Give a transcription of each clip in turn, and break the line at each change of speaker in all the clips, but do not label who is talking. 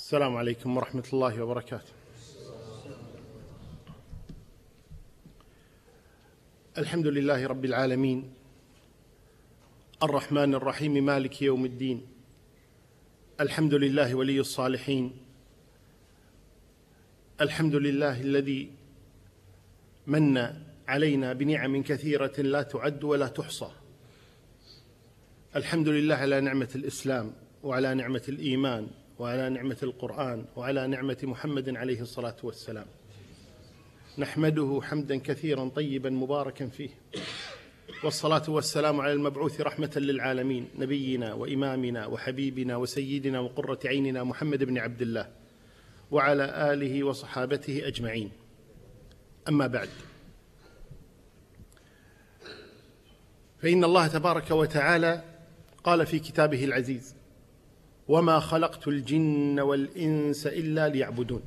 السلام عليكم ورحمة الله وبركاته. الحمد لله رب العالمين، الرحمن الرحيم، مالك يوم الدين. الحمد لله ولي الصالحين. الحمد لله الذي من علينا بنعم كثيرة لا تعد ولا تحصى. الحمد لله على نعمة الإسلام، وعلى نعمة الإيمان، وعلى نعمة القرآن، وعلى نعمة محمد عليه الصلاة والسلام. نحمده حمدا كثيرا طيبا مباركا فيه، والصلاة والسلام على المبعوث رحمة للعالمين، نبينا وإمامنا وحبيبنا وسيدنا وقرة عيننا محمد بن عبد الله، وعلى آله وصحابته أجمعين. أما بعد، فإن الله تبارك وتعالى قال في كتابه العزيز: وما خلقت الجن والإنس إلا ليعبدون.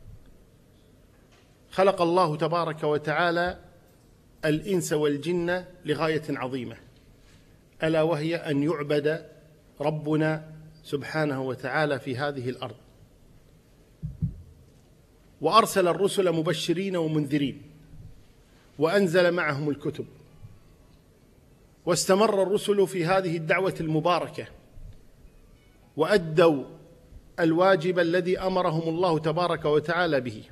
خلق الله تبارك وتعالى الإنس والجن لغاية عظيمة، ألا وهي أن يعبد ربنا سبحانه وتعالى في هذه الأرض. وأرسل الرسل مبشرين ومنذرين، وأنزل معهم الكتب، واستمر الرسل في هذه الدعوة المباركة، وأدوا الواجب الذي أمرهم الله تبارك وتعالى به،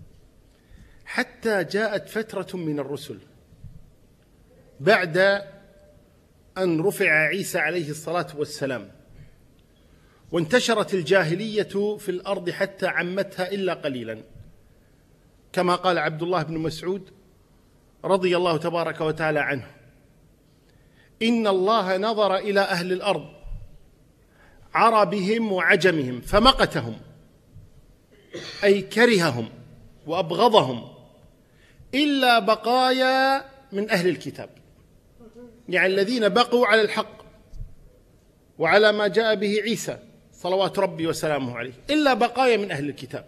حتى جاءت فترة من الرسل بعد أن رفع عيسى عليه الصلاة والسلام، وانتشرت الجاهلية في الأرض حتى عمتها إلا قليلا، كما قال عبد الله بن مسعود رضي الله تبارك وتعالى عنه: إن الله نظر إلى أهل الأرض عربهم وعجمهم فمقتهم، أي كرههم وأبغضهم، إلا بقايا من أهل الكتاب، يعني الذين بقوا على الحق وعلى ما جاء به عيسى صلوات ربي وسلامه عليه، إلا بقايا من أهل الكتاب.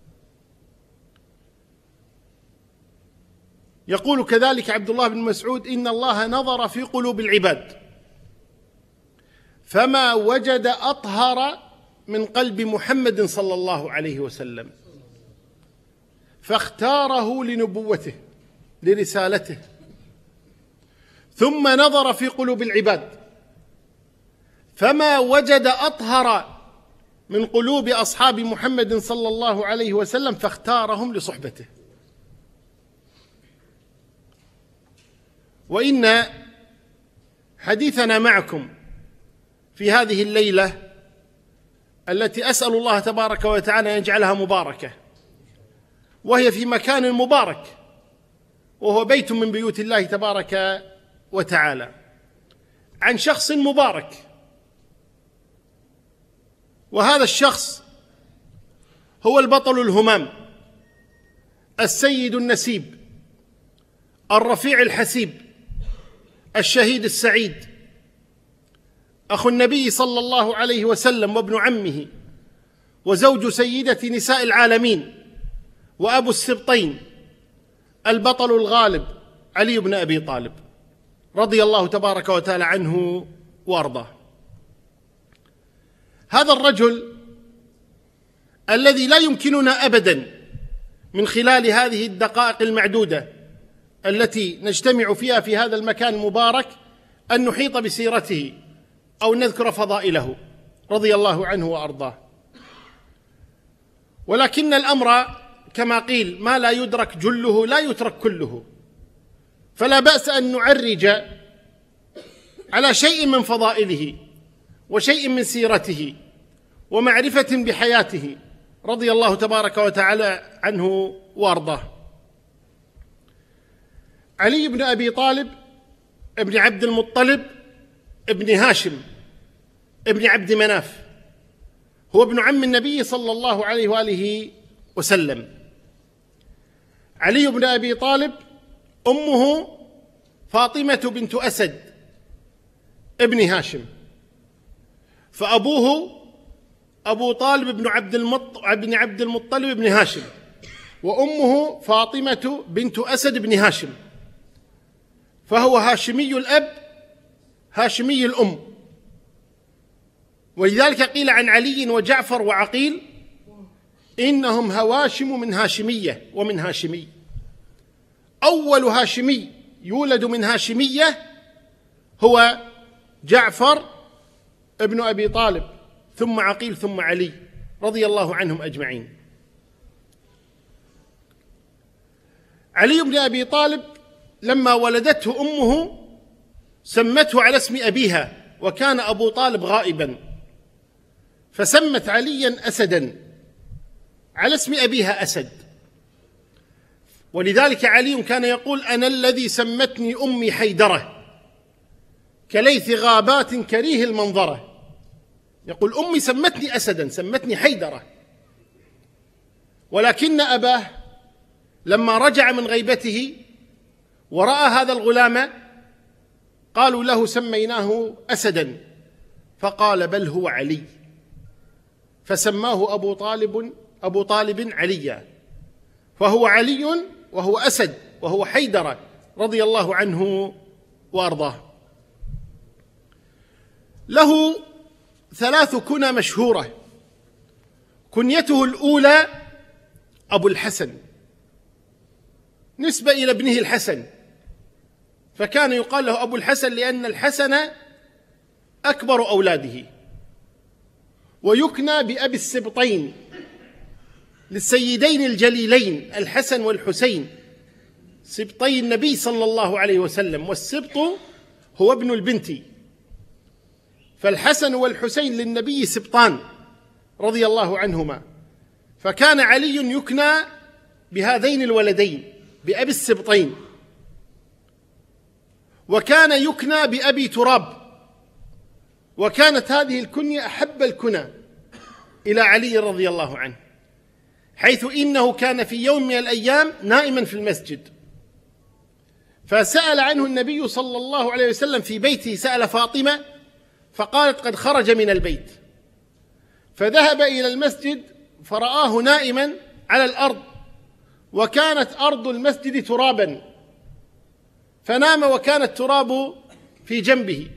يقول كذلك عبد الله بن مسعود: إن الله نظر في قلوب العباد فما وجد أطهر من قلب محمد صلى الله عليه وسلم، فاختاره لنبوته لرسالته. ثم نظر في قلوب العباد فما وجد أطهر من قلوب أصحاب محمد صلى الله عليه وسلم، فاختارهم لصحبته. وإن حديثنا معكم في هذه الليلة التي أسأل الله تبارك وتعالى أن يجعلها مباركة، وهي في مكان مبارك، وهو بيت من بيوت الله تبارك وتعالى، عن شخص مبارك. وهذا الشخص هو البطل الهمام، السيد النسيب، الرفيع الحسيب، الشهيد السعيد، أخو النبي صلى الله عليه وسلم، وابن عمه، وزوج سيدة نساء العالمين، وأبو السبطين، البطل الغالب، علي بن أبي طالب رضي الله تبارك وتعالى عنه وأرضاه. هذا الرجل الذي لا يمكننا أبدا من خلال هذه الدقائق المعدودة التي نجتمع فيها في هذا المكان المبارك أن نحيط بسيرته أو نذكر فضائله رضي الله عنه وأرضاه، ولكن الأمر كما قيل: ما لا يدرك جله لا يترك كله، فلا بأس أن نعرج على شيء من فضائله وشيء من سيرته ومعرفة بحياته رضي الله تبارك وتعالى عنه وأرضاه. علي بن أبي طالب ابن عبد المطلب ابن هاشم ابن عبد مناف، هو ابن عم النبي صلى الله عليه وآله وسلم. علي بن أبي طالب أمه فاطمة بنت أسد ابن هاشم، فأبوه أبو طالب بن عبد المطلب بن هاشم، وأمه فاطمة بنت أسد بن هاشم، فهو هاشمي الأب هاشمي الأم. ولذلك قيل عن علي وجعفر وعقيل إنهم هواشم من هاشمية ومن هاشمي. أول هاشمي يولد من هاشمية هو جعفر ابن أبي طالب، ثم عقيل، ثم علي رضي الله عنهم أجمعين. علي بن أبي طالب لما ولدته أمه سمته على اسم أبيها، وكان أبو طالب غائبا، فسمت عليا أسدا على اسم أبيها أسد. ولذلك علي كان يقول: أنا الذي سمتني أمي حيدرة كليث غابات كريه المنظرة. يقول: أمي سمتني أسدا، سمتني حيدرة. ولكن أباه لما رجع من غيبته ورأى هذا الغلام قالوا له: سميناه أسدا، فقال: بل هو علي، فسماه أبو طالب عليا، فهو علي وهو أسد وهو حيدرة رضي الله عنه وأرضاه. له 3 كنى مشهورة. كنيته الأولى أبو الحسن، نسبة إلى ابنه الحسن، فكان يقال له أبو الحسن لأن الحسن أكبر أولاده. ويكنى بأبي السبطين للسيدين الجليلين الحسن والحسين، سبطي النبي صلى الله عليه وسلم، والسبط هو ابن البنت، فالحسن والحسين للنبي سبطان رضي الله عنهما. فكان علي يكنى بهذين الولدين بأبي السبطين، وكان يكنى بأبي تراب، وكانت هذه الكنية أحب الكنى إلى علي رضي الله عنه، حيث إنه كان في يوم من الأيام نائما في المسجد، فسأل عنه النبي صلى الله عليه وسلم في بيته، سأل فاطمة فقالت: قد خرج من البيت، فذهب إلى المسجد فرآه نائما على الأرض، وكانت أرض المسجد ترابا، فنام وكان التراب في جنبه،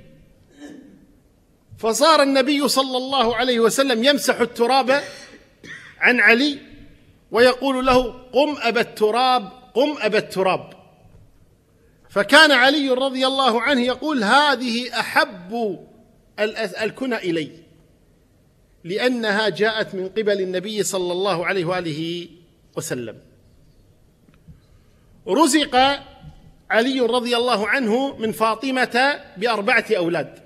فصار النبي صلى الله عليه وسلم يمسح التراب عن علي ويقول له: قم أبا التراب، قم أبا التراب. فكان علي رضي الله عنه يقول: هذه أحب الكنى إلي، لأنها جاءت من قبل النبي صلى الله عليه وآله وسلم. رزق علي رضي الله عنه من فاطمة ب4 أولاد،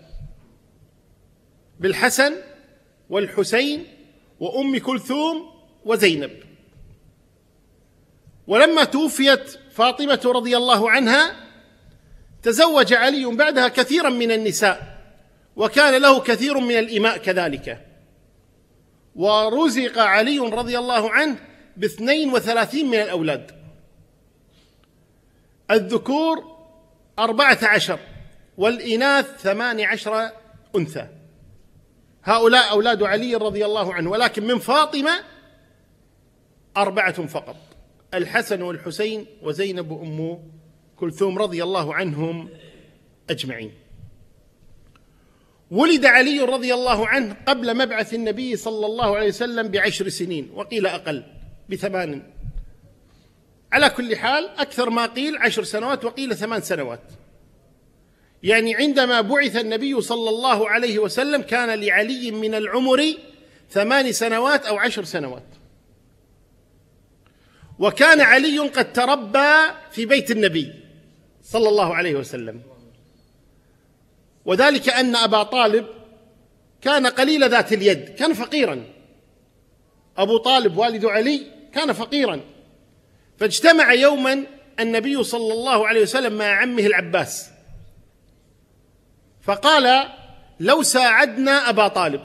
بالحسن والحسين وأم كلثوم وزينب. ولما توفيت فاطمة رضي الله عنها تزوج علي بعدها كثيرا من النساء، وكان له كثير من الإماء كذلك. ورزق علي رضي الله عنه ب32 من الأولاد، الذكور 14 والإناث 18 أنثى. هؤلاء أولاد علي رضي الله عنه، ولكن من فاطمة 4 فقط، الحسن والحسين وزينب وأم كلثوم رضي الله عنهم أجمعين. ولد علي رضي الله عنه قبل مبعث النبي صلى الله عليه وسلم ب10 سنين، وقيل أقل ب8. على كل حال أكثر ما قيل 10 سنوات وقيل 8 سنوات. يعني عندما بعث النبي صلى الله عليه وسلم كان لعلي من العمر 8 سنوات أو 10 سنوات. وكان علي قد تربى في بيت النبي صلى الله عليه وسلم، وذلك أن أبا طالب كان قليل ذات اليد، كان فقيرا. أبو طالب والد علي كان فقيرا، فاجتمع يوما النبي صلى الله عليه وسلم مع عمه العباس، فقال: لو ساعدنا أبا طالب.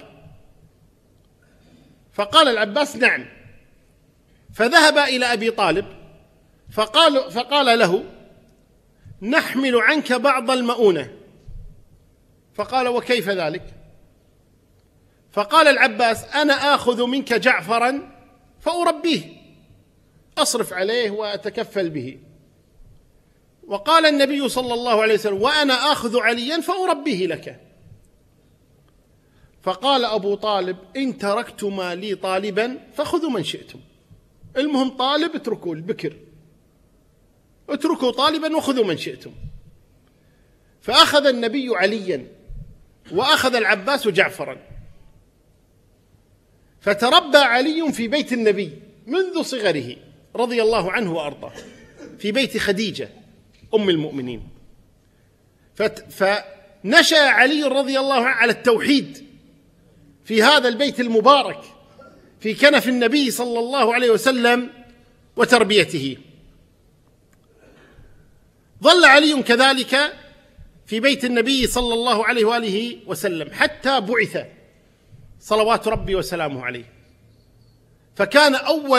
فقال العباس: نعم. فذهب إلى أبي طالب فقال له: نحمل عنك بعض المؤونة. فقال: وكيف ذلك؟ فقال العباس: أنا آخذ منك جعفرا فأربيه، أصرف عليه وأتكفل به. وقال النبي صلى الله عليه وسلم: وأنا آخذ عليا فأربيه لك. فقال أبو طالب: إن تركتما لي طالبا فخذوا من شئتم، المهم طالب اتركوا البكر، اتركوا طالبا وخذوا من شئتم. فأخذ النبي عليا وأخذ العباس جعفرا، فتربى علي في بيت النبي منذ صغره رضي الله عنه وأرضاه، في بيت خديجة أم المؤمنين. فنشأ علي رضي الله عنه على التوحيد في هذا البيت المبارك في كنف النبي صلى الله عليه وسلم وتربيته. ظل علي كذلك في بيت النبي صلى الله عليه وآله وسلم حتى بعث صلوات ربي وسلامه عليه. فكان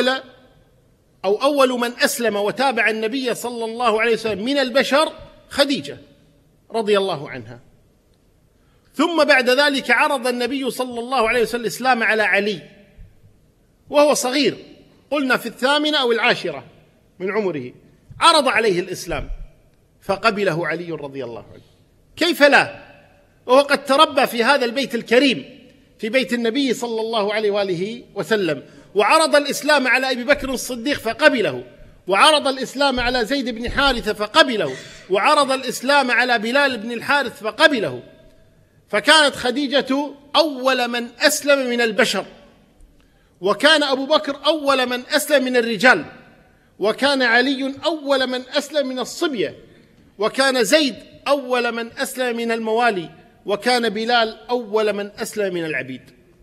أول من أسلم وتابع النبي صلى الله عليه وسلم من البشر خديجة رضي الله عنها. ثم بعد ذلك عرض النبي صلى الله عليه وسلم الإسلام على علي وهو صغير، قلنا في 8 أو 10 من عمره، عرض عليه الإسلام فقبله علي رضي الله عنه. كيف لا وهو قد تربى في هذا البيت الكريم في بيت النبي صلى الله عليه وآله وسلم، وعرض الإسلام على أبي بكر الصديق فقبله، وعرض الإسلام على زيد بن حارثة فقبله، وعرض الإسلام على بلال بن الحارث فقبله. فكانت خديجة أول من أسلم من البشر، وكان أبو بكر أول من أسلم من الرجال، وكان علي أول من أسلم من الصبية، وكان زيد أول من أسلم من الموالي، وكان بلال أول من أسلم من العبيد.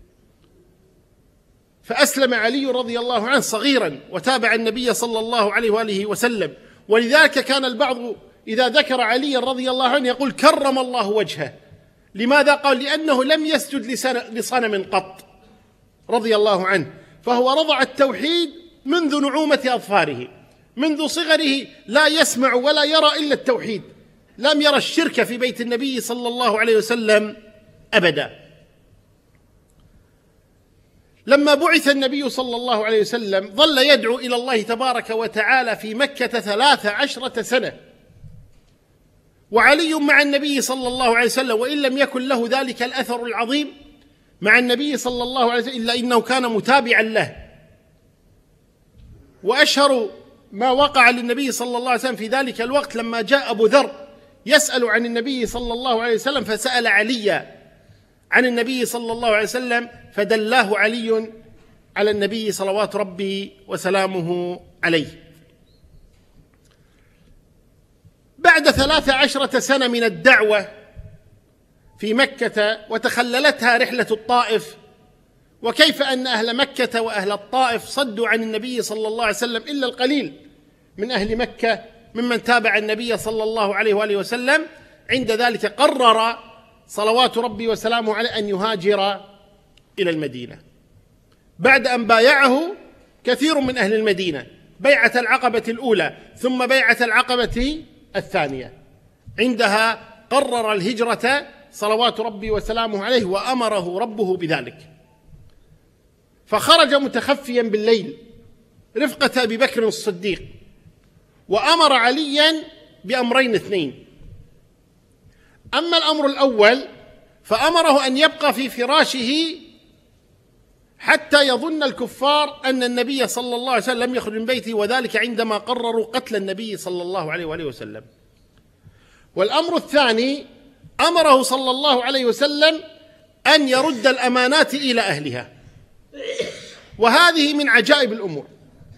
فأسلم علي رضي الله عنه صغيرا وتابع النبي صلى الله عليه وآله وسلم. ولذلك كان البعض إذا ذكر علي رضي الله عنه يقول: كرم الله وجهه. لماذا؟ قال: لأنه لم يسجد لصنم قط رضي الله عنه، فهو رضع التوحيد منذ نعومة أظفاره، منذ صغره لا يسمع ولا يرى إلا التوحيد، لم يرى الشرك في بيت النبي صلى الله عليه وسلم أبدا. لما بعث النبي صلى الله عليه وسلم ظل يدعو إلى الله تبارك وتعالى في مكة 13 سنة، وعلي مع النبي صلى الله عليه وسلم، وإن لم يكن له ذلك الأثر العظيم مع النبي صلى الله عليه وسلم إلا إنه كان متابعا له. وأشهر ما وقع للنبي صلى الله عليه وسلم في ذلك الوقت لما جاء أبو ذر يسأل عن النبي صلى الله عليه وسلم، فسأل علي عن النبي صلى الله عليه وسلم، فدلاه علي على النبي صلوات ربي وسلامه عليه. بعد 13 سنة من الدعوة في مكة، وتخللتها رحلة الطائف، وكيف أن أهل مكة وأهل الطائف صدوا عن النبي صلى الله عليه وسلم إلا القليل من أهل مكة ممن تابع النبي صلى الله عليه وآله وسلم. عند ذلك قرر صلوات ربي وسلامه عليه أن يهاجر إلى المدينة، بعد أن بايعه كثير من أهل المدينة بيعة العقبة الأولى ثم بيعة العقبة الثانية. عندها قرر الهجرة صلوات ربي وسلامه عليه، وأمره ربه بذلك، فخرج متخفيا بالليل رفقة أبي بكر الصديق، وأمر عليا بأمرين 2. أما الأمر الأول فأمره أن يبقى في فراشه حتى يظن الكفار أن النبي صلى الله عليه وسلم لم يخرج من بيته، وذلك عندما قرروا قتل النبي صلى الله عليه وآله وسلم. والأمر الثاني أمره صلى الله عليه وسلم أن يرد الأمانات إلى أهلها، وهذه من عجائب الأمور.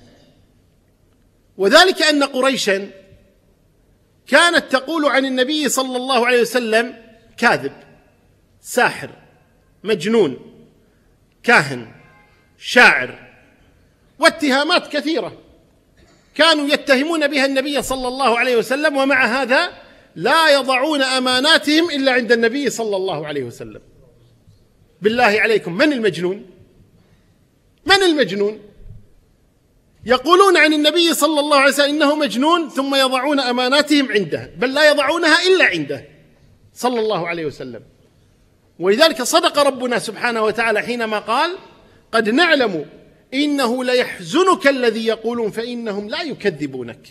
وذلك أن قريشا كانت تقول عن النبي صلى الله عليه وسلم: كاذب، ساحر، مجنون، كاهن، شاعر، واتهامات كثيرة كانوا يتهمون بها النبي صلى الله عليه وسلم، ومع هذا لا يضعون أماناتهم إلا عند النبي صلى الله عليه وسلم. بالله عليكم، من المجنون؟ من المجنون؟ يقولون عن النبي صلى الله عليه وسلم إنه مجنون ثم يضعون أماناتهم عنده، بل لا يضعونها إلا عنده صلى الله عليه وسلم. ولذلك صدق ربنا سبحانه وتعالى حينما قال: قد نعلم إنه ليحزنك الذي يقولون فإنهم لا يكذبونك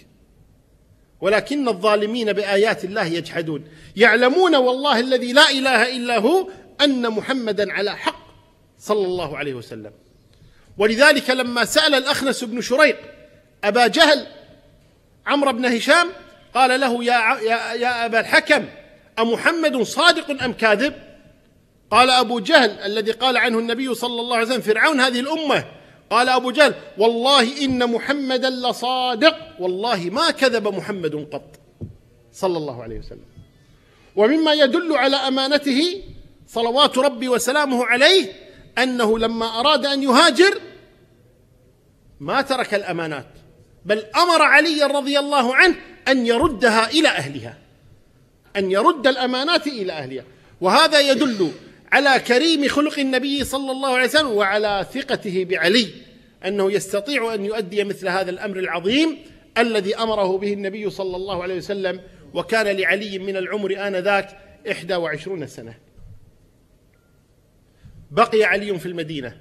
ولكن الظالمين بآيات الله يجحدون. يعلمون والله الذي لا إله إلا هو أن محمدا على حق صلى الله عليه وسلم. ولذلك لما سأل الأخنس بن شريق أبا جهل عمرو بن هشام قال له يا أبا الحكم أمحمد صادق أم كاذب؟ قال أبو جهل الذي قال عنه النبي صلى الله عليه وسلم فرعون هذه الأمة، قال أبو جهل والله إن محمدا لصادق، والله ما كذب محمد قط صلى الله عليه وسلم. ومما يدل على أمانته صلوات ربي وسلامه عليه أنه لما أراد أن يهاجر ما ترك الأمانات، بل أمر علي رضي الله عنه أن يردها إلى أهلها، أن يرد الأمانات إلى أهلها. وهذا يدل على كريم خلق النبي صلى الله عليه وسلم وعلى ثقته بعلي أنه يستطيع أن يؤدي مثل هذا الأمر العظيم الذي أمره به النبي صلى الله عليه وسلم. وكان لعلي من العمر آنذاك 21 سنة. بقي علي في المدينة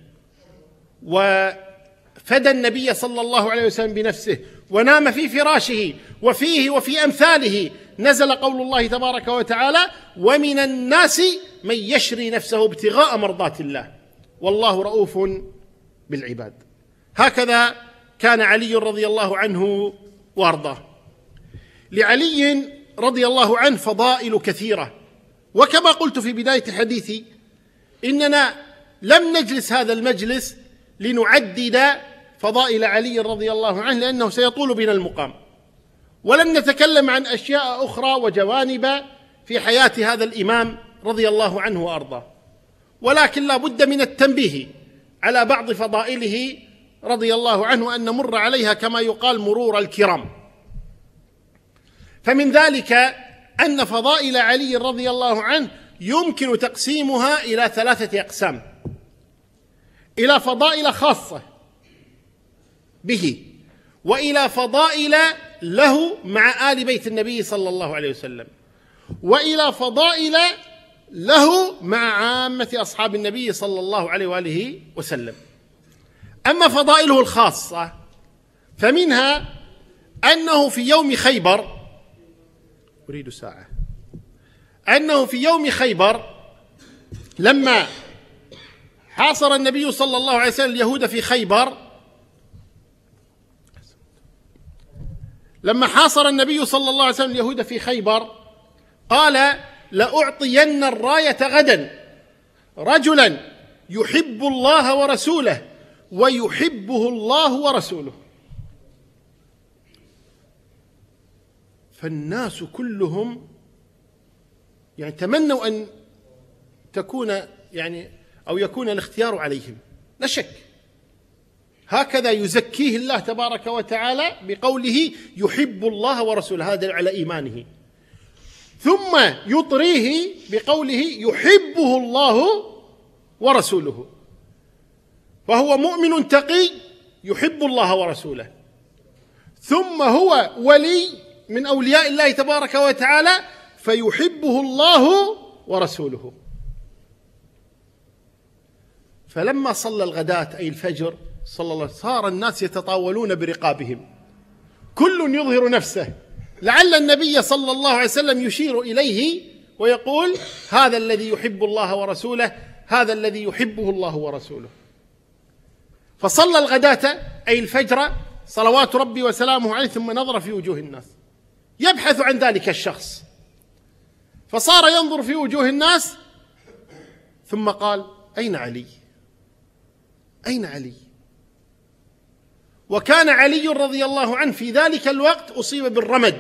وفدى النبي صلى الله عليه وسلم بنفسه ونام في فراشه، وفيه وفي أمثاله نزل قول الله تبارك وتعالى ومن الناس من يشري نفسه ابتغاء مرضات الله والله رؤوف بالعباد. هكذا كان علي رضي الله عنه وارضاه. لعلي رضي الله عنه فضائل كثيرة، وكما قلت في بداية حديثي إننا لم نجلس هذا المجلس لنعدد فضائل علي رضي الله عنه لأنه سيطول بنا المقام، ولن نتكلم عن أشياء أخرى وجوانب في حياة هذا الإمام رضي الله عنه وأرضاه، ولكن لا بد من التنبيه على بعض فضائله رضي الله عنه أن نمر عليها كما يقال مرور الكرام. فمن ذلك أن فضائل علي رضي الله عنه يمكن تقسيمها إلى 3 أقسام: إلى فضائل خاصة به، وإلى فضائل له مع آل بيت النبي صلى الله عليه وسلم، وإلى فضائل له مع عامة أصحاب النبي صلى الله عليه وآله وسلم. أما فضائله الخاصة فمنها أنه في يوم خيبر، أريد ساعة، أنه في يوم خيبر لما حاصر النبي صلى الله عليه وسلم اليهود في خيبر، لما حاصر النبي صلى الله عليه وسلم اليهود في خيبر قال لأعطين الراية غدا رجلا يحب الله ورسوله ويحبه الله ورسوله. فالناس كلهم يعني تمنوا أن تكون أو يكون الاختيار عليهم، لا شك. هكذا يزكيه الله تبارك وتعالى بقوله يحب الله ورسوله، هذا على إيمانه، ثم يطريه بقوله يحبه الله ورسوله، فهو مؤمن تقي يحب الله ورسوله، ثم هو ولي من أولياء الله تبارك وتعالى فيحبه الله ورسوله. فلما صلى الغداة أي الفجر صلى الله عليه وسلم صار الناس يتطاولون برقابهم، كل يظهر نفسه، لعل النبي صلى الله عليه وسلم يشير إليه ويقول هذا الذي يحب الله ورسوله، هذا الذي يحبه الله ورسوله. فصلى الغداة أي الفجر صلوات ربي وسلامه عليه، ثم نظر في وجوه الناس يبحث عن ذلك الشخص، فصار ينظر في وجوه الناس ثم قال أين علي؟ أين علي؟ وكان علي رضي الله عنه في ذلك الوقت أصيب بالرمد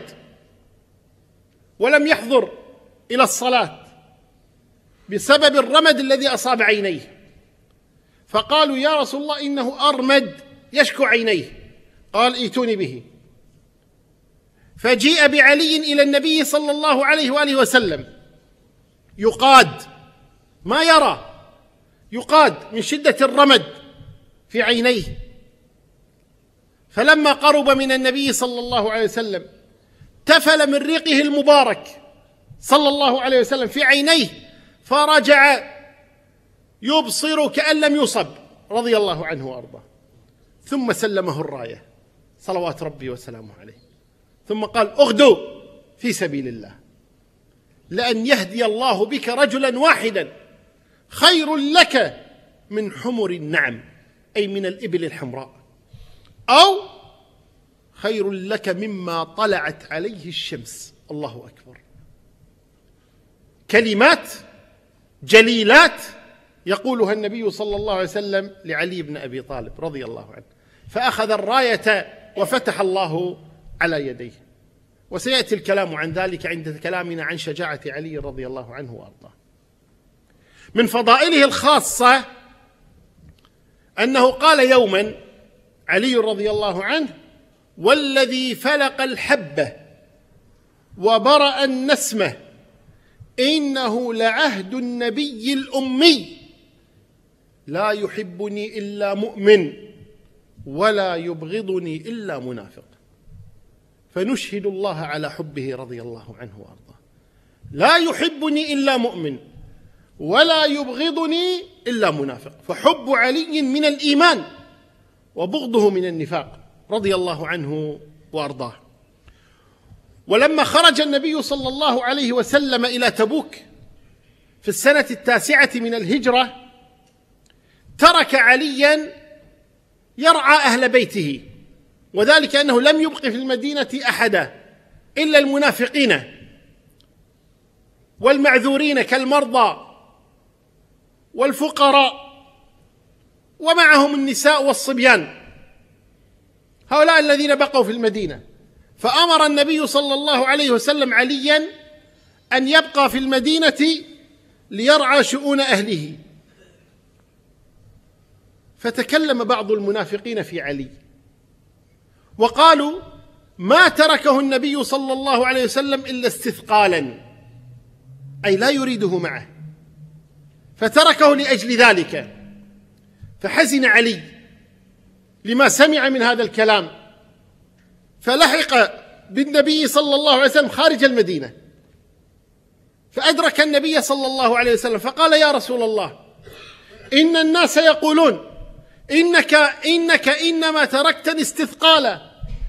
ولم يحضر إلى الصلاة بسبب الرمد الذي أصاب عينيه، فقالوا يا رسول الله إنه أرمد يشكو عينيه، قال ائتوني به. فجيء بعلي إلى النبي صلى الله عليه وآله وسلم يقاد، ما يرى، يقاد من شدة الرمد في عينيه. فلما قرب من النبي صلى الله عليه وسلم تفل من ريقه المبارك صلى الله عليه وسلم في عينيه، فرجع يبصر كأن لم يصب رضي الله عنه وأرضاه، ثم سلمه الراية صلوات ربي وسلامه عليه، ثم قال اغدو في سبيل الله، لأن يهدي الله بك رجلا واحدا خير لك من حمر النعم، أي من الإبل الحمراء، أو خير لك مما طلعت عليه الشمس. الله أكبر. كلمات جليلات يقولها النبي صلى الله عليه وسلم لعلي بن أبي طالب رضي الله عنه، فأخذ الراية وفتح الله على يديه. وسيأتي الكلام عن ذلك عند كلامنا عن شجاعة علي رضي الله عنه وأرضاه. من فضائله الخاصة أنه قال يوما علي رضي الله عنه: والذي فلق الحبة وبرأ النسمة إنه لعهد النبي الأمي لا يحبني إلا مؤمن ولا يبغضني إلا منافق. فنشهد الله على حبه رضي الله عنه وأرضاه. لا يحبني إلا مؤمن ولا يبغضني إلا منافق. فحب علي من الإيمان وبغضه من النفاق رضي الله عنه وأرضاه. ولما خرج النبي صلى الله عليه وسلم إلى تبوك في السنة 9 من الهجرة، ترك عليا يرعى أهل بيته، وذلك أنه لم يبق في المدينة أحدا إلا المنافقين والمعذورين كالمرضى والفقراء، ومعهم النساء والصبيان، هؤلاء الذين بقوا في المدينة. فأمر النبي صلى الله عليه وسلم عليا أن يبقى في المدينة ليرعى شؤون أهله. فتكلم بعض المنافقين في علي وقالوا: ما تركه النبي صلى الله عليه وسلم إلا استثقالا، أي لا يريده معه، فتركه لأجل ذلك. فحزن علي لما سمع من هذا الكلام، فلحق بالنبي صلى الله عليه وسلم خارج المدينة، فأدرك النبي صلى الله عليه وسلم فقال: يا رسول الله، إن الناس يقولون إنك إنما تركتني استثقالا.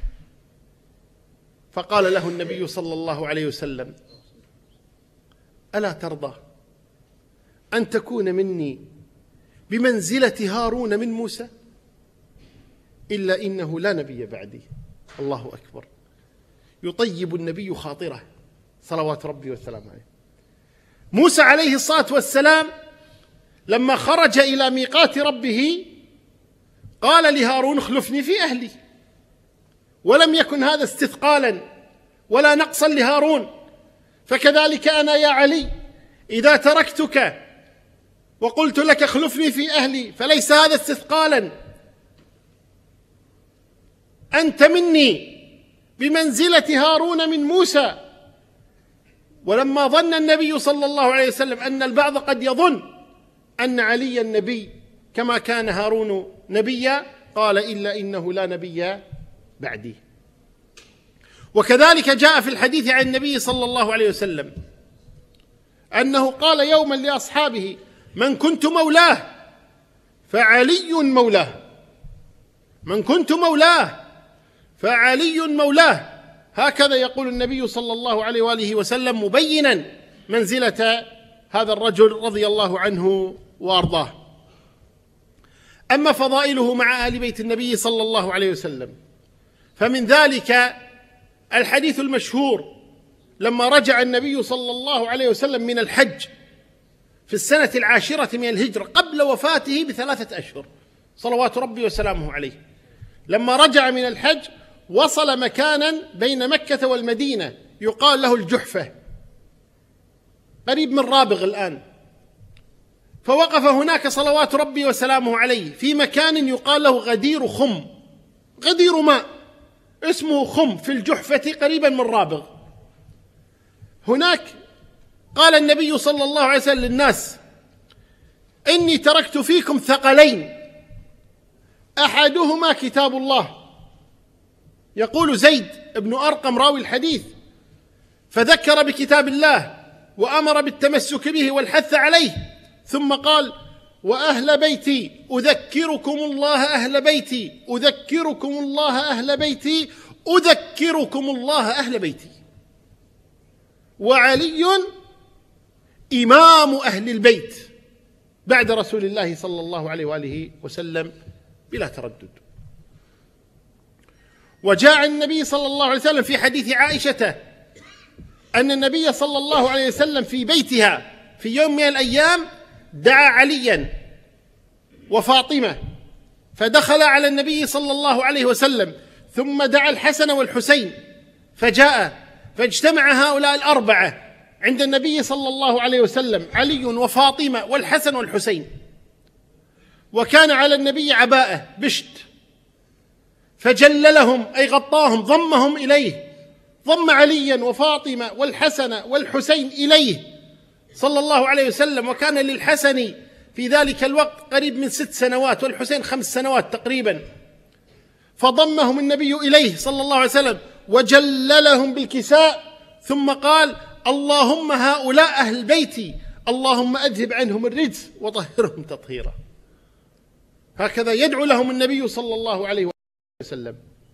فقال له النبي صلى الله عليه وسلم: ألا ترضى أن تكون مني بمنزلة هارون من موسى؟ إلا إنه لا نبي بعدي. الله أكبر. يطيب النبي خاطره صلوات ربي وسلامه عليه. موسى عليه الصلاة والسلام لما خرج إلى ميقات ربه قال لهارون: اخلفني في أهلي. ولم يكن هذا استثقالا ولا نقصا لهارون. فكذلك أنا يا علي، إذا تركتك وقلت لك اخلفني في أهلي فليس هذا استثقالا، أنت مني بمنزلة هارون من موسى. ولما ظن النبي صلى الله عليه وسلم أن البعض قد يظن أن عليا نبي كما كان هارون نبيا، قال: إلا إنه لا نبي بعدي. وكذلك جاء في الحديث عن النبي صلى الله عليه وسلم أنه قال يوما لأصحابه: من كنت مولاه فعلي مولاه، من كنت مولاه فعلي مولاه. هكذا يقول النبي صلى الله عليه وآله وسلم مبينا منزلة هذا الرجل رضي الله عنه وأرضاه. أما فضائله مع آل بيت النبي صلى الله عليه وسلم فمن ذلك الحديث المشهور لما رجع النبي صلى الله عليه وسلم من الحج في السنة 10 من الهجرة قبل وفاته ب3 أشهر صلوات ربي وسلامه عليه. لما رجع من الحج وصل مكانا بين مكة والمدينة يقال له الجحفة، قريب من رابغ الآن. فوقف هناك صلوات ربي وسلامه عليه في مكان يقال له غدير خم، غدير ماء اسمه خم في الجحفة قريبا من رابغ. هناك قال النبي صلى الله عليه وسلم للناس: إني تركت فيكم ثقلين، أحدهما كتاب الله. يقول زيد بن أرقم راوي الحديث: فذكر بكتاب الله وأمر بالتمسك به والحث عليه، ثم قال: وأهل بيتي أذكركم الله أهل بيتي، أذكركم الله أهل بيتي، أذكركم الله أهل بيتي. وعلي إمام أهل البيت بعد رسول الله صلى الله عليه وآله وسلم بلا تردد. وجاء النبي صلى الله عليه وسلم في حديث عائشة أن النبي صلى الله عليه وسلم في بيتها في يوم من الأيام دعا عليا وفاطمة، فدخل على النبي صلى الله عليه وسلم، ثم دعا الحسن والحسين فجاء، فاجتمع هؤلاء الأربعة عند النبي صلى الله عليه وسلم، علي وفاطمة والحسن والحسين، وكان على النبي عباءة بشت، فجللهم أي غطاهم، ضمهم إليه، ضم عليا وفاطمة والحسن والحسين إليه صلى الله عليه وسلم. وكان للحسن في ذلك الوقت قريب من 6 سنوات والحسين 5 سنوات تقريبا، فضمهم النبي إليه صلى الله عليه وسلم وجللهم بالكساء، ثم قال: اللهم هؤلاء أهل بيتي، اللهم أذهب عنهم الرجس وطهرهم تطهيرا. هكذا يدعو لهم النبي صلى الله عليه وسلم.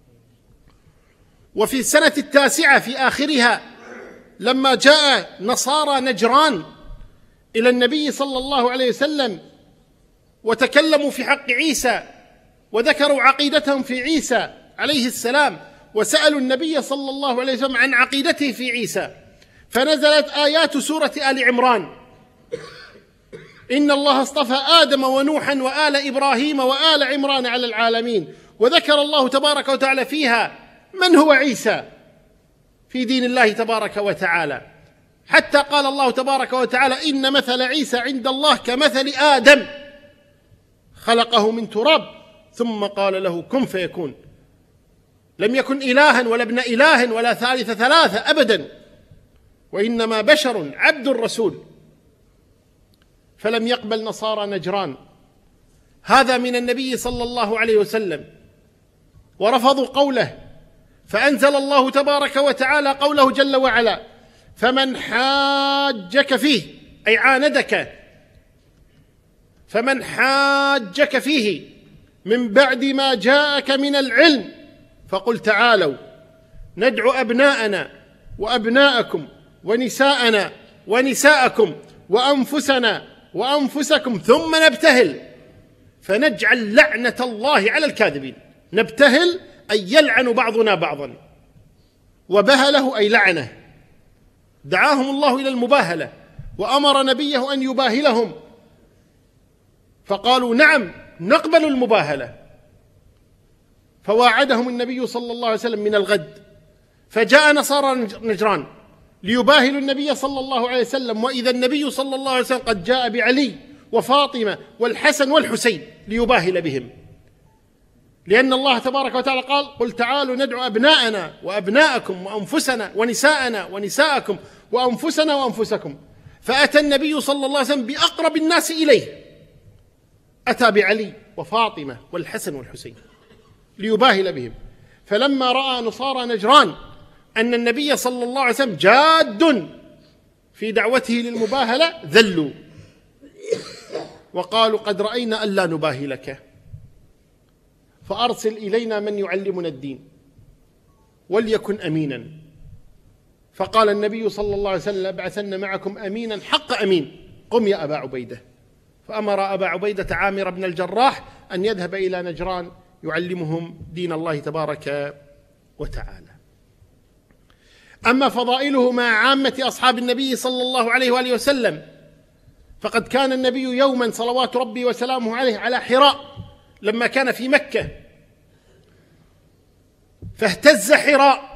وفي السنة 9 في آخرها لما جاء نصارى نجران إلى النبي صلى الله عليه وسلم وتكلموا في حق عيسى وذكروا عقيدتهم في عيسى عليه السلام، وسألوا النبي صلى الله عليه وسلم عن عقيدته في عيسى، فنزلت آيات سورة آل عمران: إن الله اصطفى آدم ونوحا وآل إبراهيم وآل عمران على العالمين، وذكر الله تبارك وتعالى فيها من هو عيسى في دين الله تبارك وتعالى، حتى قال الله تبارك وتعالى: إن مثل عيسى عند الله كمثل آدم خلقه من تراب ثم قال له كن فيكون. لم يكن إلها ولا ابن إله ولا ثالث ثلاثة أبدا، وإنما بشر عبد رسول. فلم يقبل نصارى نجران هذا من النبي صلى الله عليه وسلم، ورفضوا قوله، فأنزل الله تبارك وتعالى قوله جل وعلا: فمن حاجك فيه أي عاندك، فمن حاجك فيه من بعد ما جاءك من العلم فقل تعالوا ندعو أبناءنا وأبناءكم ونساءنا ونساءكم وأنفسنا وأنفسكم ثم نبتهل فنجعل لعنة الله على الكاذبين. نبتهل أي يلعن بعضنا بعضا، وبهله أي لعنه. دعاهم الله إلى المباهلة وأمر نبيه أن يباهلهم، فقالوا نعم نقبل المباهلة، فواعدهم النبي صلى الله عليه وسلم من الغد، فجاء نصارى نجران ليباهلوا النبي صلى الله عليه وسلم، وإذا النبي صلى الله عليه وسلم قد جاء بعلي وفاطمة والحسن والحسين ليباهل بهم، لأن الله تبارك وتعالى قال: قل تعالوا ندعو أبناءنا وأبناءكم وأنفسنا ونساءنا ونساءكم وأنفسنا وأنفسكم. فأتى النبي صلى الله عليه وسلم بأقرب الناس إليه، أتى بعلي وفاطمة والحسن والحسين ليباهل بهم. فلما رأى نصارى نجران أن النبي صلى الله عليه وسلم جاد في دعوته للمباهلة ذلوا وقالوا: قد رأينا ألا نباهلك، فأرسل إلينا من يعلمنا الدين وليكن أمينا. فقال النبي صلى الله عليه وسلم: لأبعثن معكم أمينا حق أمين، قم يا أبا عبيدة. فأمر أبا عبيدة عامر بن الجراح أن يذهب إلى نجران يعلمهم دين الله تبارك وتعالى. أما فضائله مع عامة أصحاب النبي صلى الله عليه وآله وسلم، فقد كان النبي يوما صلوات ربي وسلامه عليه على حراء لما كان في مكة، فاهتز حراء،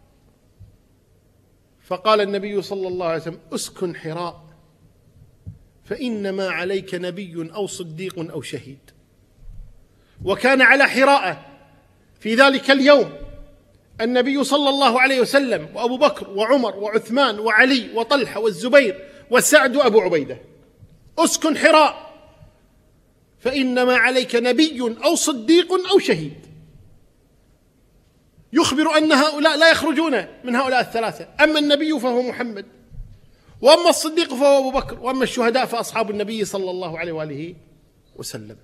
فقال النبي صلى الله عليه وسلم: اسكن حراء فإنما عليك نبي أو صديق أو شهيد. وكان على حراء في ذلك اليوم النبي صلى الله عليه وسلم وأبو بكر وعمر وعثمان وعلي وطلحة والزبير وسعد وأبو عبيدة. اسكن حراء فإنما عليك نبي أو صديق أو شهيد، يخبر أن هؤلاء لا يخرجون من هؤلاء الثلاثة، أما النبي فهو محمد، وأما الصديق فهو أبو بكر، وأما الشهداء فأصحاب النبي صلى الله عليه وآله وسلم.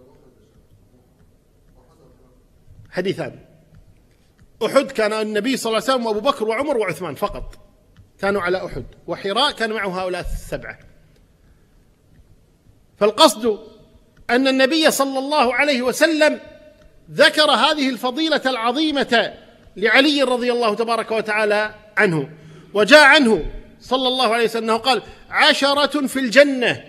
حديثان: أحد كان النبي صلى الله عليه وسلم وأبو بكر وعمر وعثمان فقط كانوا على أحد، وحراء كان معه هؤلاء السبعة. فالقصد أن النبي صلى الله عليه وسلم ذكر هذه الفضيلة العظيمة لعلي رضي الله تبارك وتعالى عنه. وجاء عنه صلى الله عليه وسلم قال: 10 في الجنة،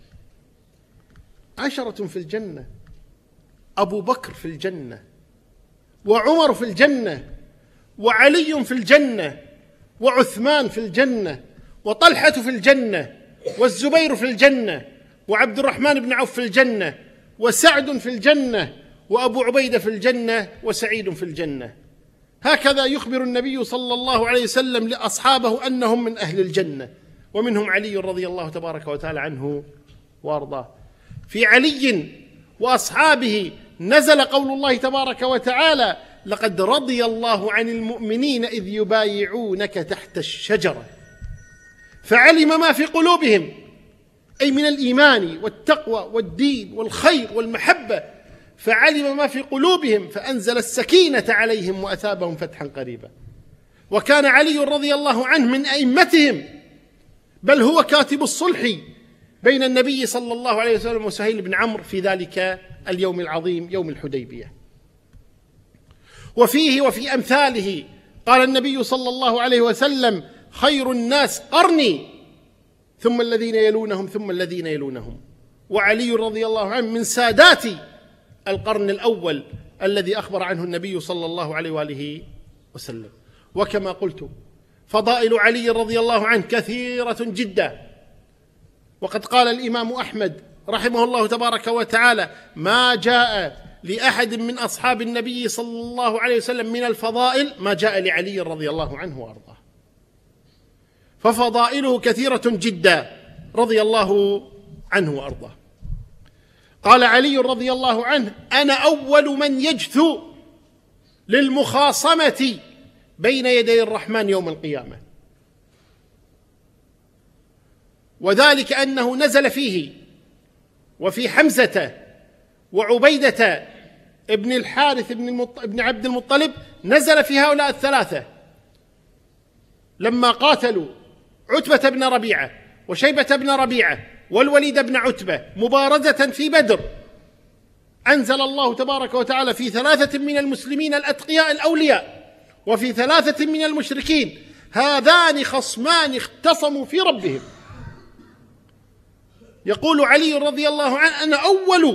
10 في الجنة، أبو بكر في الجنة، وعمر في الجنة، وعلي في الجنة، وعثمان في الجنة، وطلحة في الجنة، والزبير في الجنة، وعبد الرحمن بن عوف في الجنة، وسعد في الجنة، وأبو عبيدة في الجنة، وسعيد في الجنة. هكذا يخبر النبي صلى الله عليه وسلم لأصحابه أنهم من أهل الجنة، ومنهم علي رضي الله تبارك وتعالى عنه وأرضاه. في علي وأصحابه نزل قول الله تبارك وتعالى: لقد رضي الله عن المؤمنين إذ يبايعونك تحت الشجرة فعلم ما في قلوبهم، أي من الإيمان والتقوى والدين والخير والمحبة، فعلم ما في قلوبهم فأنزل السكينة عليهم وأثابهم فتحا قريبا. وكان علي رضي الله عنه من أئمتهم، بل هو كاتب الصلح بين النبي صلى الله عليه وسلم وسهيل بن عمرو في ذلك اليوم العظيم يوم الحديبية. وفيه وفي أمثاله قال النبي صلى الله عليه وسلم: خير الناس قرني ثم الذين يلونهم ثم الذين يلونهم. وعلي رضي الله عنه من سادات القرن الأول الذي أخبر عنه النبي صلى الله عليه وآله وسلم. وكما قلت فضائل علي رضي الله عنه كثيرة جدا، وقد قال الإمام أحمد رحمه الله تبارك وتعالى: ما جاء لأحد من أصحاب النبي صلى الله عليه وسلم من الفضائل ما جاء لعلي رضي الله عنه وأرضاه، ففضائله كثيرة جدا رضي الله عنه وأرضاه. قال علي رضي الله عنه: أنا أول من يجثو للمخاصمة بين يدي الرحمن يوم القيامة، وذلك أنه نزل فيه وفي حمزة وعبيدة ابن الحارث ابن عبد المطلب، نزل في هؤلاء الثلاثة لما قاتلوا عتبة بن ربيعة وشيبة بن ربيعة والوليد بن عتبة مبارزة في بدر. أنزل الله تبارك وتعالى في 3 من المسلمين الأتقياء الأولياء وفي 3 من المشركين: هذان خصمان اختصموا في ربهم. يقول علي رضي الله عنه: أنا أول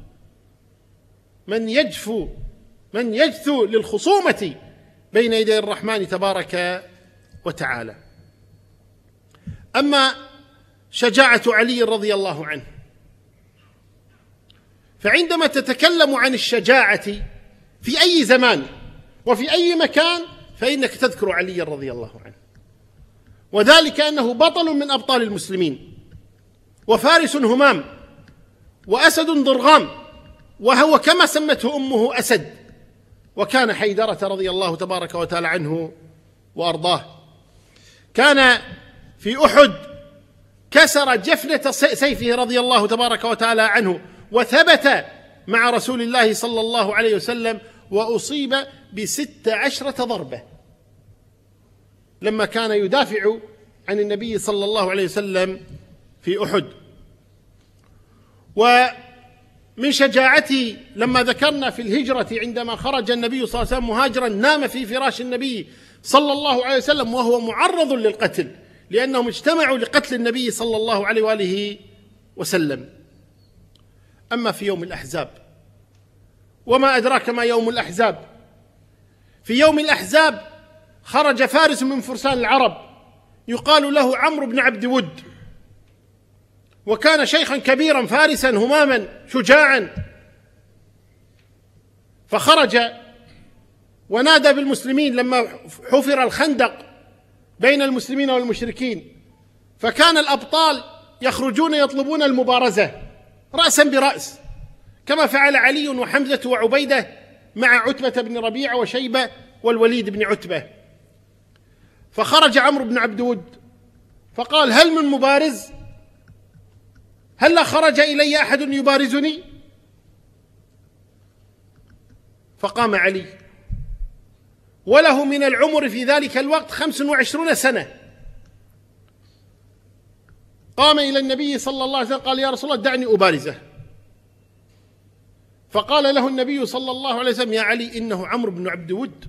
من يجثو للخصومة بين يدي الرحمن تبارك وتعالى. أما شجاعة علي رضي الله عنه، فعندما تتكلم عن الشجاعة في أي زمان وفي أي مكان فإنك تذكر علي رضي الله عنه، وذلك أنه بطل من أبطال المسلمين، وفارس همام، وأسد ضرغام، وهو كما سمته أمه أسد. وكان حيدرة رضي الله تبارك وتعالى عنه وأرضاه. كان في أحد كسر جفنة سيفه رضي الله تبارك وتعالى عنه، وثبت مع رسول الله صلى الله عليه وسلم، وأصيب ب16 ضربة لما كان يدافع عن النبي صلى الله عليه وسلم في أحد. ومن شجاعته لما ذكرنا في الهجرة عندما خرج النبي صلى الله عليه وسلم مهاجرا، نام في فراش النبي صلى الله عليه وسلم وهو معرض للقتل، لأنهم اجتمعوا لقتل النبي صلى الله عليه وآله وسلم. أما في يوم الأحزاب، وما أدراك ما يوم الأحزاب، في يوم الأحزاب خرج فارس من فرسان العرب يقال له عمرو بن عبد ود، وكان شيخا كبيرا فارسا هماما شجاعا، فخرج ونادى بالمسلمين لما حفر الخندق بين المسلمين والمشركين، فكان الأبطال يخرجون يطلبون المبارزة رأسا برأس، كما فعل علي وحمزة وعبيدة مع عتبة بن ربيعة وشيبة والوليد بن عتبة. فخرج عمرو بن عبد ود فقال: هل من مبارز؟ هل لا خرج إلي أحد يبارزني؟ فقام علي وله من العمر في ذلك الوقت 25 سنة، قام إلى النبي صلى الله عليه وسلم قال: يا رسول الله دعني أبارزه. فقال له النبي صلى الله عليه وسلم: يا علي إنه عمرو بن عبد ود،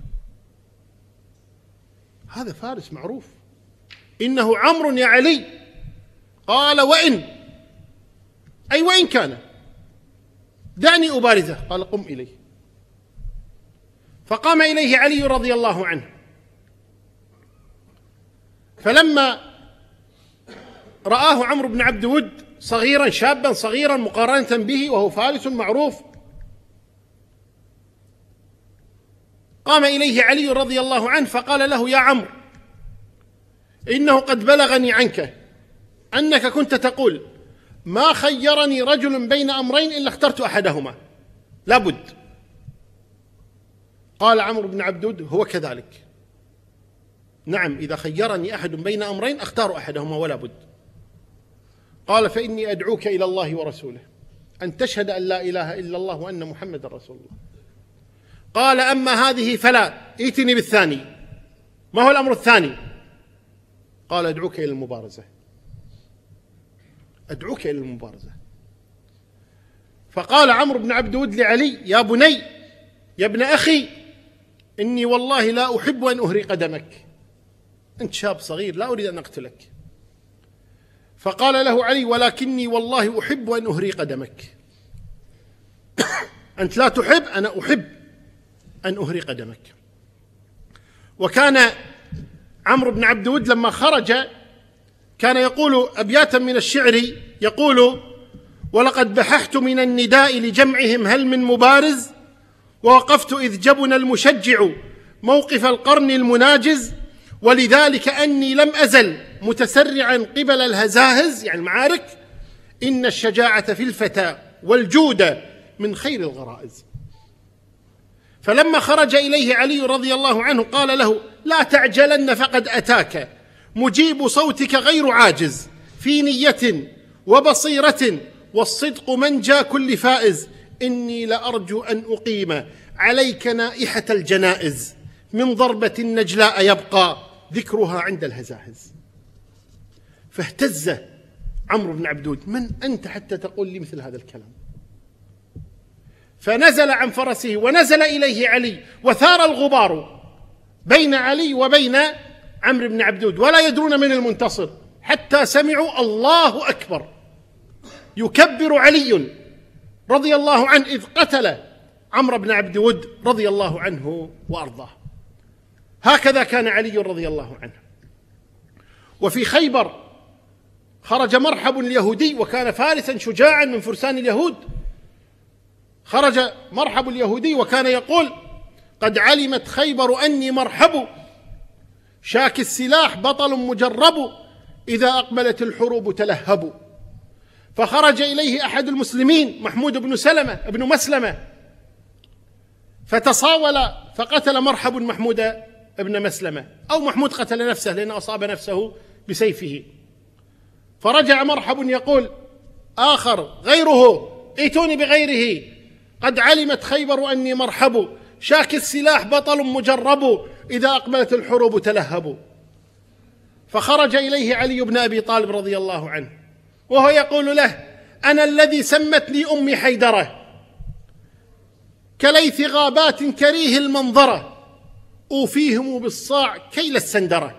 هذا فارس معروف، إنه عمرو يا علي. قال: وإن، أي وإن كان، دعني أبارزه. قال: قم إليه. فقام إليه علي رضي الله عنه، فلما رآه عمرو بن عبد ود صغيرا، شابا صغيرا مقارنة به وهو فارس معروف، قام إليه علي رضي الله عنه فقال له: يا عمرو، إنه قد بلغني عنك أنك كنت تقول: ما خيرني رجل بين أمرين إلا اخترت أحدهما، لابد. قال عمرو بن عبد ود: هو كذلك، نعم، إذا خيرني أحد بين أمرين أختار أحدهما ولا بد. قال: فإني أدعوك إلى الله ورسوله أن تشهد أن لا إله إلا الله وأن محمد رسول الله. قال: أما هذه فلا، ائتني بالثاني. ما هو الأمر الثاني؟ قال: أدعوك إلى المبارزة، أدعوك إلى المبارزة. فقال عمرو بن عبد ود لعلي: يا بني، يا ابن أخي، إني والله لا أحب أن أهرق دمك، أنت شاب صغير، لا أريد أن أقتلك. فقال له علي: ولكني والله أحب أن أهرق دمك. أنت لا تحب، أنا أحب أن أهرق دمك. وكان عمرو بن عبد ود لما خرج كان يقول أبياتا من الشعر، يقول: ولقد بححت من النداء لجمعهم هل من مبارز، ووقفت إذ جبن المشجع موقف القرن المناجز، ولذلك أني لم أزل متسرعا قبل الهزاهز، يعني المعارك، إن الشجاعة في الفتى والجود من خير الغرائز. فلما خرج إليه علي رضي الله عنه قال له: لا تعجلن فقد أتاك مجيب صوتك غير عاجز، في نية وبصيرة والصدق منجى كل فائز، إني لأرجو أن أقيم عليك نائحة الجنائز، من ضربة نجلاء يبقى ذكرها عند الهزاهز. فاهتز عمرو بن عبد ود: من أنت حتى تقول لي مثل هذا الكلام؟ فنزل عن فرسه ونزل إليه علي، وثار الغبار بين علي وبين عمرو بن عبد ود، ولا يدرون من المنتصر، حتى سمعوا الله أكبر، يكبر علي رضي الله عنه إذ قتل عمرو بن عبد ود رضي الله عنه وأرضاه. هكذا كان علي رضي الله عنه. وفي خيبر خرج مرحب اليهودي، وكان فارسا شجاعا من فرسان اليهود. خرج مرحب اليهودي وكان يقول: قد علمت خيبر أني مرحب، شاك السلاح بطل مجرب، إذا أقبلت الحروب تلهبوا. فخرج إليه أحد المسلمين محمود بن مسلمة فتصاول فقتل مرحب محمود ابن مسلمة، أو محمود قتل نفسه لأنه أصاب نفسه بسيفه. فرجع مرحب يقول آخر غيره: ائتوني بغيره، قد علمت خيبر أني مرحب، شاك السلاح بطل مجرب، إذا أقبلت الحروب تلهبوا. فخرج إليه علي بن أبي طالب رضي الله عنه وهو يقول له: أنا الذي سمت لي أمي حيدرة، كليث غابات كريه المنظرة، أوفيهم بالصاع كيل السندرة.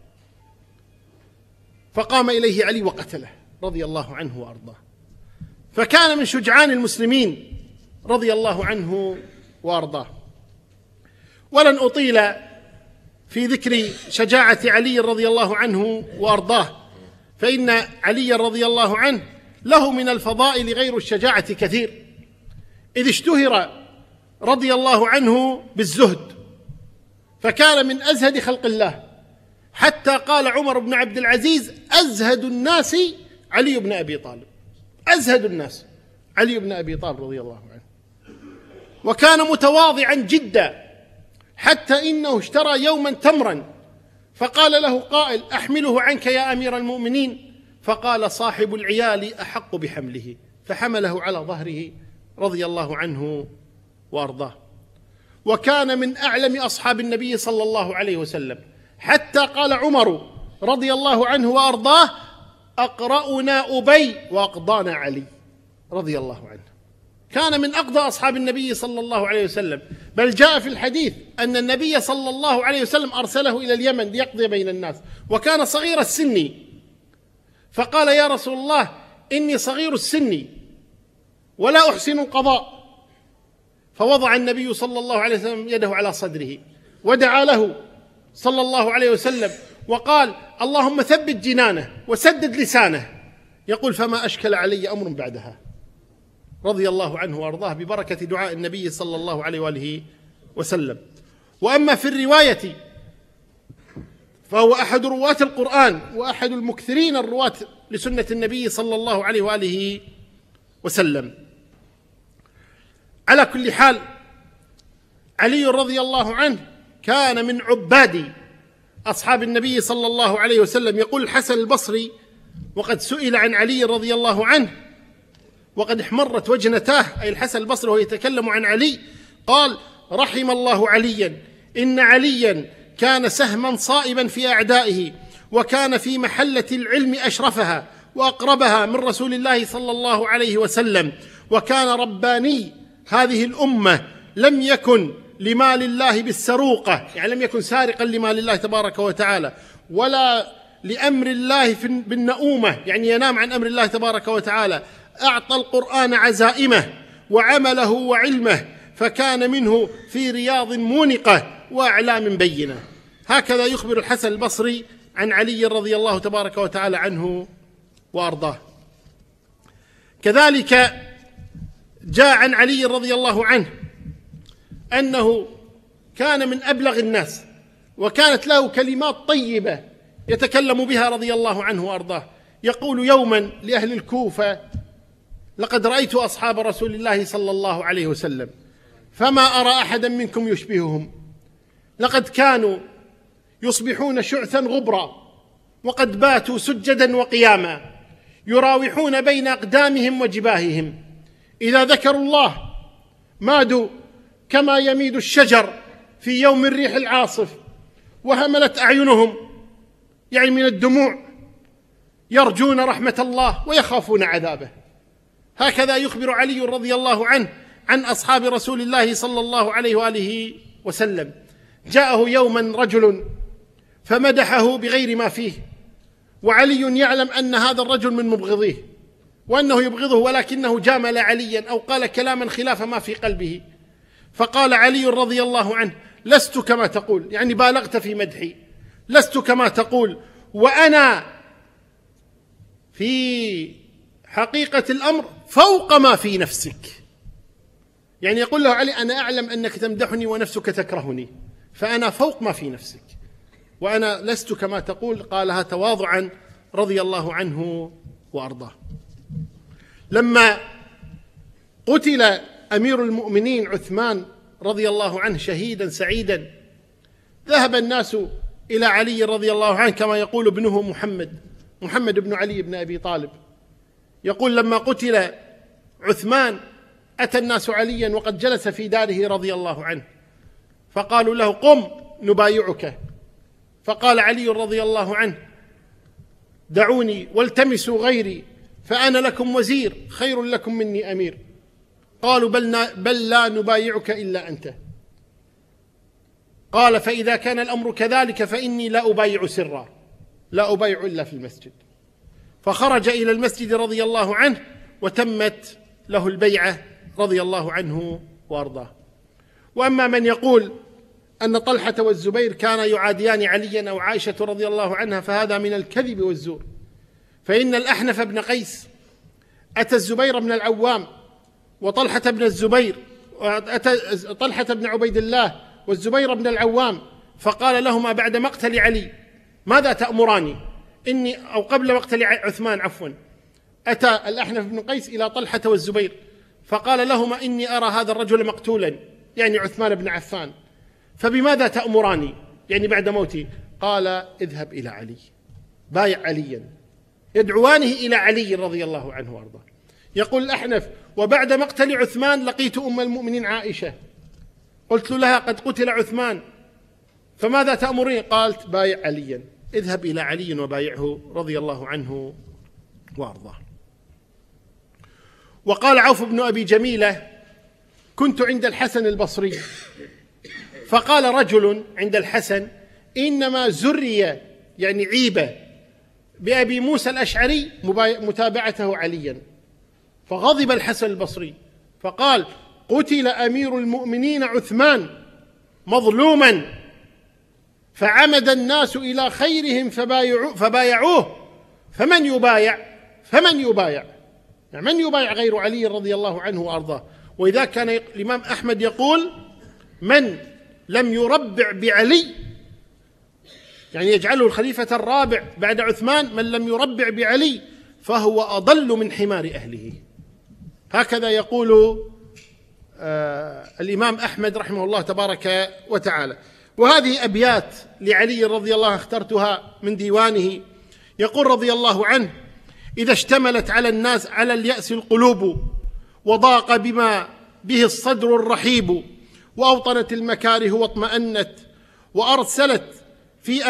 فقام إليه علي وقتله رضي الله عنه وأرضاه. فكان من شجعان المسلمين رضي الله عنه وأرضاه. ولن أطيل في ذكر شجاعة علي رضي الله عنه وأرضاه، فإن علي رضي الله عنه له من الفضائل غير الشجاعة كثير، إذ اشتهر رضي الله عنه بالزهد، فكان من أزهد خلق الله، حتى قال عمر بن عبد العزيز: أزهد الناس علي بن أبي طالب، أزهد الناس علي بن أبي طالب رضي الله عنه. وكان متواضعا جدا، حتى إنه اشترى يوما تمرا، فقال له قائل: أحمله عنك يا أمير المؤمنين؟ فقال: صاحب العيال أحق بحمله، فحمله على ظهره رضي الله عنه وأرضاه. وكان من أعلم أصحاب النبي صلى الله عليه وسلم، حتى قال عمر رضي الله عنه وأرضاه: أقرأنا أبي وأقضانا علي رضي الله عنه. كان من أقضى أصحاب النبي صلى الله عليه وسلم، بل جاء في الحديث أن النبي صلى الله عليه وسلم أرسله إلى اليمن ليقضي بين الناس، وكان صغير السن، فقال: يا رسول الله إني صغير السن ولا أحسن القضاء. فوضع النبي صلى الله عليه وسلم يده على صدره ودعا له صلى الله عليه وسلم وقال: اللهم ثبت جنانه وسدد لسانه. يقول: فما أشكل علي أمر بعدها، رضي الله عنه وأرضاه ببركة دعاء النبي صلى الله عليه وآله وسلم. وأما في الرواية فهو أحد رواة القرآن وأحد المكثرين الرواة لسنة النبي صلى الله عليه وآله وسلم. على كل حال، علي رضي الله عنه كان من عباد أصحاب النبي صلى الله عليه وسلم. يقول الحسن البصري وقد سئل عن علي رضي الله عنه وقد احمرت وجنتاه، أي الحسن البصري وهو يتكلم عن علي، قال: رحم الله عليا، إن عليا كان سهما صائبا في أعدائه، وكان في محلة العلم أشرفها وأقربها من رسول الله صلى الله عليه وسلم، وكان رباني هذه الأمة، لم يكن لمال الله بالسروقة، يعني لم يكن سارقا لمال الله تبارك وتعالى، ولا لأمر الله بالنؤومة، يعني ينام عن أمر الله تبارك وتعالى. أعطى القرآن عزائمه وعمله وعلمه، فكان منه في رياض مونقة وأعلام بينة. هكذا يخبر الحسن البصري عن علي رضي الله تبارك وتعالى عنه وأرضاه. كذلك جاء عن علي رضي الله عنه أنه كان من أبلغ الناس، وكانت له كلمات طيبة يتكلم بها رضي الله عنه وأرضاه. يقول يوما لأهل الكوفة: لقد رأيت أصحاب رسول الله صلى الله عليه وسلم فما أرى أحدا منكم يشبههم، لقد كانوا يصبحون شعثا غبرا، وقد باتوا سجدا وقياما، يراوحون بين أقدامهم وجباههم، إذا ذكروا الله مادوا كما يميد الشجر في يوم الريح العاصف، وهملت أعينهم يعني من الدموع، يرجون رحمة الله ويخافون عذابه. هكذا يخبر علي رضي الله عنه عن أصحاب رسول الله صلى الله عليه وآله وسلم. جاءه يوما رجل فمدحه بغير ما فيه، وعلي يعلم أن هذا الرجل من مبغضيه وأنه يبغضه، ولكنه جامل عليا أو قال كلاما خلاف ما في قلبه. فقال علي رضي الله عنه: لست كما تقول، يعني بالغت في مدحي، لست كما تقول، وأنا في حقيقة الأمر فوق ما في نفسك. يعني يقول له علي: أنا أعلم أنك تمدحني ونفسك تكرهني، فأنا فوق ما في نفسك، وأنا لست كما تقول. قالها تواضعا رضي الله عنه وأرضاه. لما قتل أمير المؤمنين عثمان رضي الله عنه شهيدا سعيدا، ذهب الناس إلى علي رضي الله عنه، كما يقول ابنه محمد بن علي بن أبي طالب، يقول: لما قتل عثمان أتى الناس عليا وقد جلس في داره رضي الله عنه، فقالوا له: قم نبايعك. فقال علي رضي الله عنه: دعوني والتمسوا غيري فأنا لكم وزير خير لكم مني أمير. قالوا: بل لا نبايعك إلا أنت. قال: فإذا كان الأمر كذلك فإني لا أبايع سرا، لا أبايع إلا في المسجد. فخرج إلى المسجد رضي الله عنه وتمت له البيعة رضي الله عنه وأرضاه. وأما من يقول أن طلحة والزبير كانا يعاديان عليا أو عائشة رضي الله عنها، فهذا من الكذب والزور. فإن الأحنف بن قيس أتى الزبير بن العوام وطلحة بن الزبير، أتى طلحة بن عبيد الله والزبير بن العوام، فقال لهما بعد مقتل علي: ماذا تأمراني؟ أو قبل مقتل عثمان عفوا، أتى الأحنف بن قيس إلى طلحة والزبير فقال لهما: إني أرى هذا الرجل مقتولا، يعني عثمان بن عفان، فبماذا تأمراني؟ يعني بعد موتي. قال: اذهب إلى علي، بايع عليا. يدعوانه إلى علي رضي الله عنه وأرضاه. يقول الأحنف: وبعد مقتل عثمان لقيت أم المؤمنين عائشة، قلت لها: قد قتل عثمان فماذا تأمرين؟ قالت: بايع عليا، اذهب إلى علي وبايعه رضي الله عنه وأرضاه. وقال عوف بن أبي جميلة: كنت عند الحسن البصري فقال رجل عند الحسن: إنما زري، يعني عيبة، بأبي موسى الأشعري متابعته عليا. فغضب الحسن البصري فقال: قتل أمير المؤمنين عثمان مظلوما، فعمد الناس إلى خيرهم فبايعوه، فمن يبايع يعني من يبايع غير علي رضي الله عنه وأرضاه. وإذا كان الإمام أحمد يقول: من لم يربع بعلي، يعني يجعله الخليفة الرابع بعد عثمان، من لم يربع بعلي فهو أضل من حمار أهله. هكذا يقول الإمام أحمد رحمه الله تبارك وتعالى. وهذه أبيات لعلي رضي الله عنه اخترتها من ديوانه. يقول رضي الله عنه: إذا اشتملت على الناس على اليأس القلوب، وضاق بما به الصدر الرحيب، وأوطنت المكاره واطمأنت، وأرست في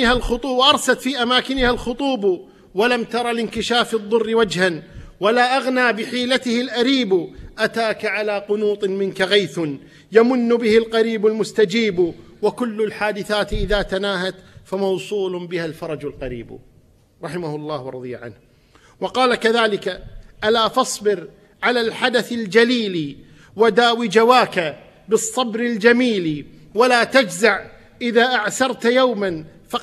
أماكنها الخطوب، ولم تر لانكشاف الضر وجها، ولا أغنى بحيلته الأريب، أتاك على قنوط منك غيث، يمن به القريب المستجيب، وكل الحادثات إذا تناهت فموصول بها الفرج القريب. رحمه الله ورضي عنه. وقال كذلك: ألا فاصبر على الحدث الجليل، وداوي جواك بالصبر الجميل، ولا تجزع إذا أعسرت يوما،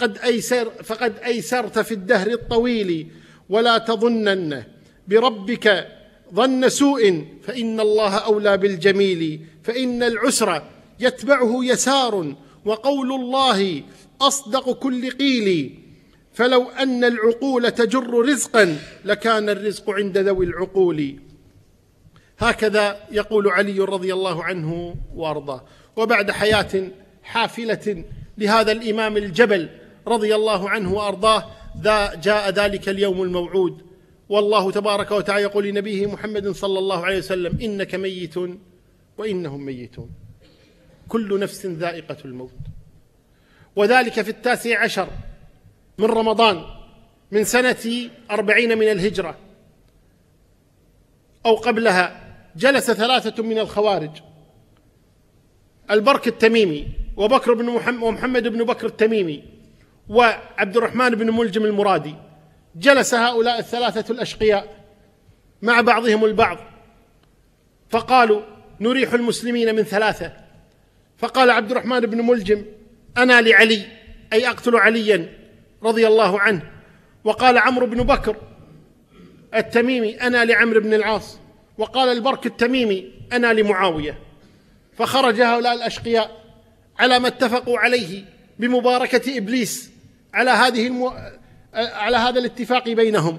فقد أيسرت في الدهر الطويل، ولا تظنن بربك ظن سوء، فإن الله أولى بالجميل، فإن العسر يتبعه يسار، وقول الله أصدق كل قيل، فلو أن العقول تجر رزقا لكان الرزق عند ذوي العقول. هكذا يقول علي رضي الله عنه وأرضاه. وبعد حياة حافلة لهذا الإمام الجبل رضي الله عنه وأرضاه جاء ذلك اليوم الموعود، والله تبارك وتعالى يقول لنبيه محمد صلى الله عليه وسلم: إنك ميت وإنهم ميتون، كل نفس ذائقة الموت. وذلك في 19 من رمضان من سنة 40 من الهجرة أو قبلها، جلس 3 من الخوارج، البرك التميمي وبكر بن ومحمد بن بكر التميمي وعبد الرحمن بن ملجم المرادي، جلس هؤلاء 3 الأشقياء مع بعضهم البعض، فقالوا: نريح المسلمين من 3. فقال عبد الرحمن بن ملجم: أنا لعلي، أي أقتل عليا رضي الله عنه. وقال عمرو بن بكر التميمي: أنا لعمرو بن العاص. وقال البرك التميمي: أنا لمعاوية. فخرج هؤلاء الأشقياء على ما اتفقوا عليه بمباركة إبليس على هذا الاتفاق بينهم.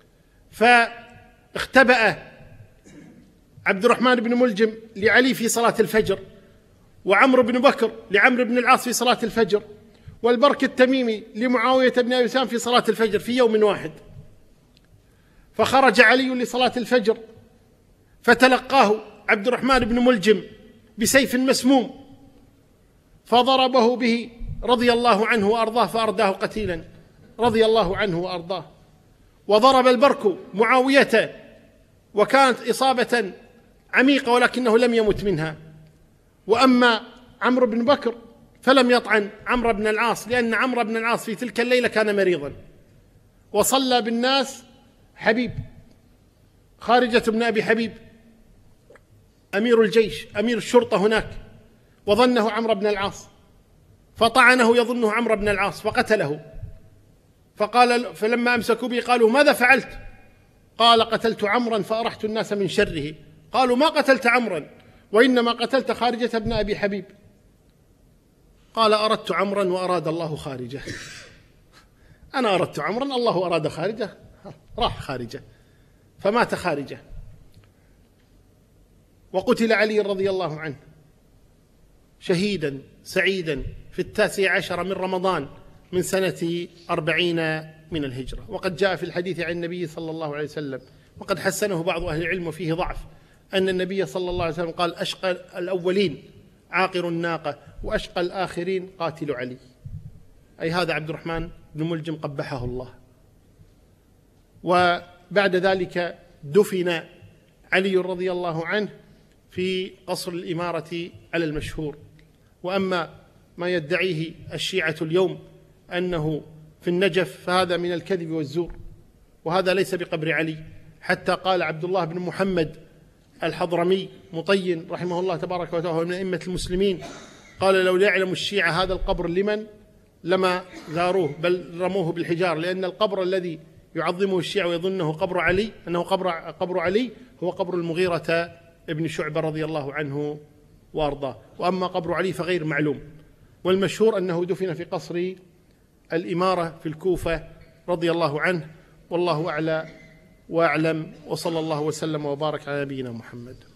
فاختبأ عبد الرحمن بن ملجم لعلي في صلاة الفجر، وعمرو بن بكر لعمرو بن العاص في صلاة الفجر، والبرك التميمي لمعاوية بن أبي سفيان في صلاة الفجر في يوم واحد. فخرج علي لصلاة الفجر فتلقاه عبد الرحمن بن ملجم بسيف مسموم، فضربه به رضي الله عنه وأرضاه، فأرداه قتيلا رضي الله عنه وأرضاه. وضرب البرك معاوية، وكانت إصابة عميقة ولكنه لم يمت منها. وأما عمرو بن بكر فلم يطعن عمرو بن العاص، لأن عمرو بن العاص في تلك الليلة كان مريضا، وصلى بالناس حبيب خارجة بن أبي حبيب أمير الجيش أمير الشرطة هناك، وظنه عمرو بن العاص، فطعنه يظنه عمرو بن العاص فقتله. فلما أمسكوا به قالوا: ماذا فعلت؟ قال: قتلت عمرا فأرحت الناس من شره. قالوا: ما قتلت عمرا، وإنما قتلت خارجة بن أبي حبيب. قال: أردت عمرا وأراد الله خارجه. أنا أردت عمرا، الله أراد خارجه، راح خارجه، فمات خارجه. وقتل علي رضي الله عنه شهيدا سعيدا في 19 من رمضان من سنة 40 من الهجرة. وقد جاء في الحديث عن النبي صلى الله عليه وسلم، وقد حسنه بعض أهل العلم وفيه ضعف، أن النبي صلى الله عليه وسلم قال: أشقى الأولين عاقر الناقة، وأشقى الآخرين قاتل علي، أي هذا عبد الرحمن بن ملجم قبحه الله. بعد ذلك دفن علي رضي الله عنه في قصر الإمارة على المشهور. وأما ما يدعيه الشيعة اليوم أنه في النجف فهذا من الكذب والزور، وهذا ليس بقبر علي. حتى قال عبد الله بن محمد الحضرمي مطين رحمه الله تبارك وتعالى من أئمة المسلمين، قال: لو يعلم الشيعة هذا القبر لمن لما زاروه بل رموه بالحجار، لأن القبر الذي يعظمه الشيعة ويظنه قبر علي أنه قبر علي هو قبر المغيرة ابن شعبة رضي الله عنه وأرضاه. وأما قبر علي فغير معلوم، والمشهور أنه دفن في قصر الإمارة في الكوفة رضي الله عنه، والله أعلى وأعلم، وصلى الله وسلم وبارك على نبينا محمد.